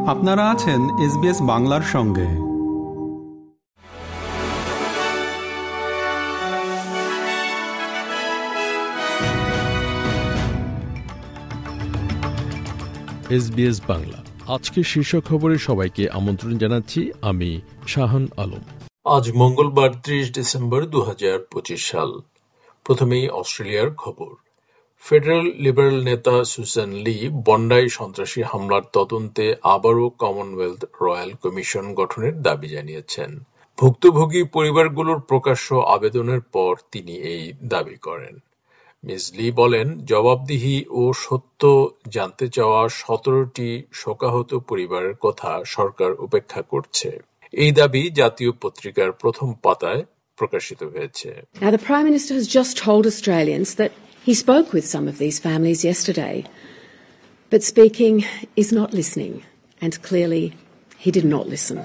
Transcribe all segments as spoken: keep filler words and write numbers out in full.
আপনারা আছেন এসবিএস বাংলার সঙ্গে। এসবিএস বাংলা আজকের শীর্ষ খবরে সবাইকে আমন্ত্রণ জানাচ্ছি। আমি শাহান আলম। আজ মঙ্গলবার ত্রিশ ডিসেম্বর দু হাজার পঁচিশ সাল। প্রথমেই অস্ট্রেলিয়ার খবর। ফেডারেল লিবারেল নেতা সুসান লি বন্ডাই সন্ত্রাসী হামলার তদন্তে আবারও কমনওয়েলথ রয়্যাল কমিশন গঠনের দাবি জানিয়েছেন। ভুক্তভোগী পরিবারগুলোর প্রকাশ্য আবেদনের পর তিনি এই দাবি করেন। মিস লি বলেন, জবাবদিহি ও সত্য জানতে চাওয়া সতেরোটি শোকাহত পরিবারের কথা সরকার উপেক্ষা করছে। এই দাবি জাতীয় পত্রিকার প্রথম পাতায় প্রকাশিত হয়েছে। Now the Prime Minister has just told Australians that he spoke with some of these families yesterday, but speaking is not listening, and clearly he did not listen.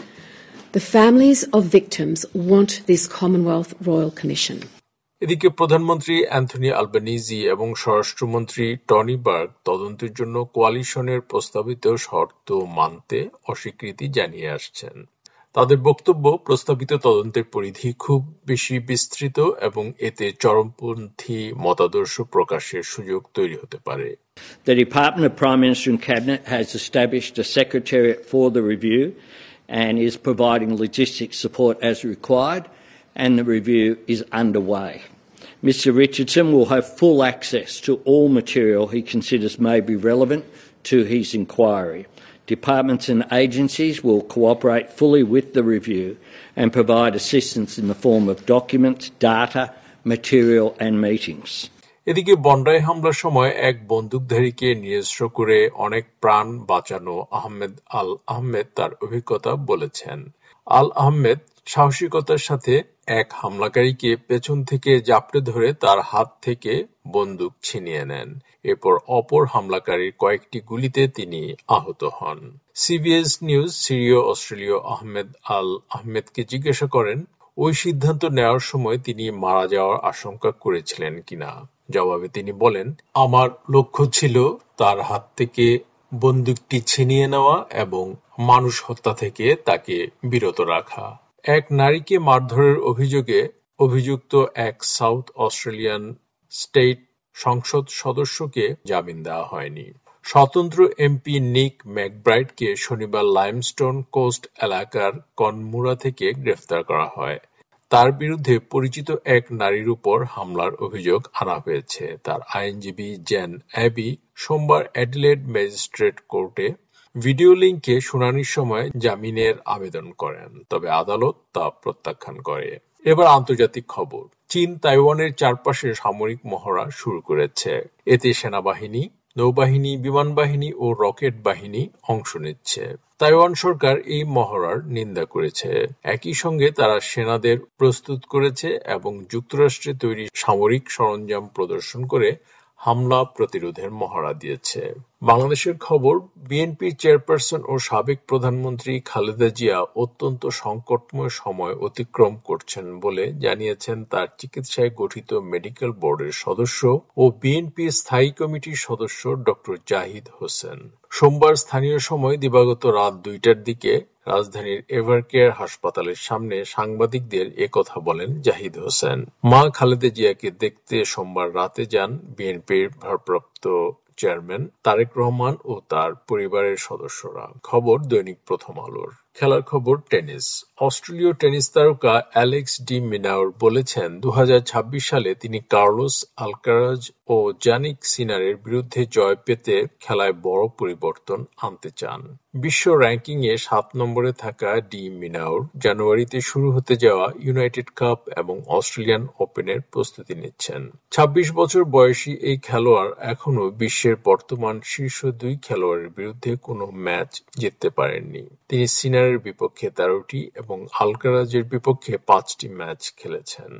The families of victims want this Commonwealth Royal Commission. এদিকে প্রধানমন্ত্রী Anthony Albanese এবং স্বরাষ্ট্রমন্ত্রী Tony বার্গ তদন্তের জন্য কোয়ালিশনের প্রস্তাবিত শর্ত মানতে অস্বীকৃতি জানিয়ে আসছেন। তাদের বক্তব্য, প্রস্তাবিত তদন্তের পরিধি খুব বেশি বিস্তৃত এবং এতে চরমপন্থী মতাদর্শ প্রকাশের সুযোগ তৈরি হতে পারে। The Department of Prime Minister and Cabinet has established a secretariat for the review and is providing logistic support as required, and the review is underway. Mister Richardson will have full access to all material he considers may be relevant to his inquiry. Departments and agencies will cooperate fully with the review and provide assistance in the form of documents, data, material and meetings. এদিকে Bondi হামলার সময় এক বন্দুকধারীকে নিরস্ত্র করে অনেক প্রাণ বাঁচানো আহমেদ আল আহমেদ তার অভিজ্ঞতা বলেছেন। আল আহমেদ সাহসিকতার সাথে এক হামলাকারীকে পেছন থেকে জাপটে ধরে তার হাত থেকে বন্দুক ছিনিয়ে নেন। এরপর অপর হামলাকারীর কয়েকটি গুলিতে তিনি আহত হন। সিবিএস নিউজ সিরীয় অস্ট্রেলীয় আহমেদ আল আহমেদকে জিজ্ঞাসা করেন, ওই সিদ্ধান্ত নেওয়ার সময় তিনি মারা যাওয়ার আশঙ্কা করেছিলেন কিনা। জবাবে তিনি বলেন, আমার লক্ষ্য ছিল তার হাত থেকে বন্দুকটি ছিনিয়ে নেওয়া এবং মানুষ হত্যা থেকে তাকে বিরত রাখা। এক নারীকে মারধরের অভিযোগে অভিযুক্ত এক সাউথ অস্ট্রেলিয়ান স্টেট সংসদ সদস্যকে জামিন দেওয়া হয়নি। স্বতন্ত্র এমপি নিক ম্যাকব্রাইডকে শনিবার লাইমস্টোন কোস্ট এলাকার কনমুরা থেকে গ্রেফতার করা হয়। তার বিরুদ্ধে পরিচিত এক নারীর উপর হামলার অভিযোগ আনা হয়েছে। তার আইনজীবী জেন অ্যাবি সোমবার অ্যাডিলেড ম্যাজিস্ট্রেট কোর্টে ভিডিও লিঙ্কে শুনানির সময় জামিনের আবেদন করেন, তবে আদালত তা প্রত্যাখ্যান করে। এবার আন্তর্জাতিক খবর। চীন তাইওয়ানের চারপাশে সামরিক মহড়া শুরু করেছে। এতে সেনাবাহিনী, নৌবাহিনী, বিমান বাহিনী ও রকেট বাহিনী অংশ নিচ্ছে। তাইওয়ান সরকার এই মহড়ার নিন্দা করেছে। একই সঙ্গে তারা সেনাদের প্রস্তুত করেছে এবং যুক্তরাষ্ট্রে তৈরি সামরিক সরঞ্জাম প্রদর্শন করে হামলা প্রতিরোধের মহড়া দিয়েছে। বাংলাদেশের খবর। বিএনপির চেয়ারপারসন ও সাবেক প্রধানমন্ত্রী খালেদা জিয়া অত্যন্ত সংকটময় সময় অতিক্রম করছেন বলে জানিয়েছেন তার চিকিৎসায় গঠিত মেডিকেল বোর্ডের সদস্য ও বিএনপি স্থায়ী কমিটির সদস্য ডক্টর জাহিদ হোসেন। সোমবার স্থানীয় সময় দিবাগত রাত দুইটার দিকে রাজধানীর এভারকেয়ার হাসপাতালের সামনে সাংবাদিকদের একথা বলেন জাহিদ হোসেন। মা খালেদা জিয়াকে দেখতে সোমবার রাতে যান বিএনপির ভারপ্রাপ্ত চেয়ারম্যান তারেক রহমান ও তার পরিবারের সদস্যরা। খবর দৈনিক প্রথম আলোর। খেলার খবর। টেনিস। অস্ট্রেলীয় টেনিস তারকা অ্যালেক্স ডি মিনাউর বলেছেন, দু হাজার ছাব্বিশ সালে তিনি কার্লোস আলকারাজ ও জানিক সিনারের বিরুদ্ধে জয় পেতে খেলায় বড় পরিবর্তন আনতে চান। বিশ্ব র্যাঙ্কিংয়ে সাত নম্বরে থাকা ডি মিনাউর জানুয়ারিতে শুরু হতে যাওয়া ইউনাইটেড কাপ এবং অস্ট্রেলিয়ান ওপেনের প্রস্তুতি নিচ্ছেন। ছাব্বিশ বছর বয়সী এই খেলোয়াড় এখনও বিশ্বের বর্তমান শীর্ষ দুই খেলোয়াড়ের বিরুদ্ধে কোনো ম্যাচ জিততে পারেননি। তিনি সিনারের বিপক্ষে তেরোটি এবং আলকারাজের বিপক্ষে পাঁচটি ম্যাচ খেলেছেন।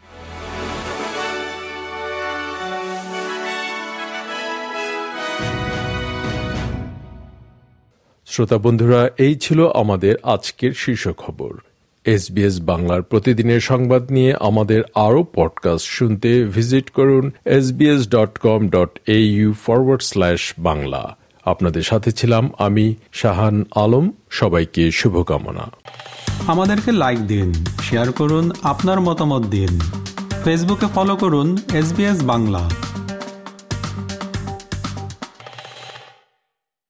শ্রোতা বন্ধুরা, এই ছিল আমাদের আজকের শীর্ষ খবর। এসবিএস বাংলার প্রতিদিনের সংবাদ নিয়ে আমাদের আরও পডকাস্ট শুনতে ভিজিট করুন SBS dot com dot A U forward slash Bangla. আপনাদের সাথে ছিলাম আমি শাহান আলম। সবাইকে শুভকামনা। আমাদেরকে লাইক দিন, শেয়ার করুন, আপনার মতামত দিন। ফেসবুকে ফলো করুন এসবিএস বাংলা।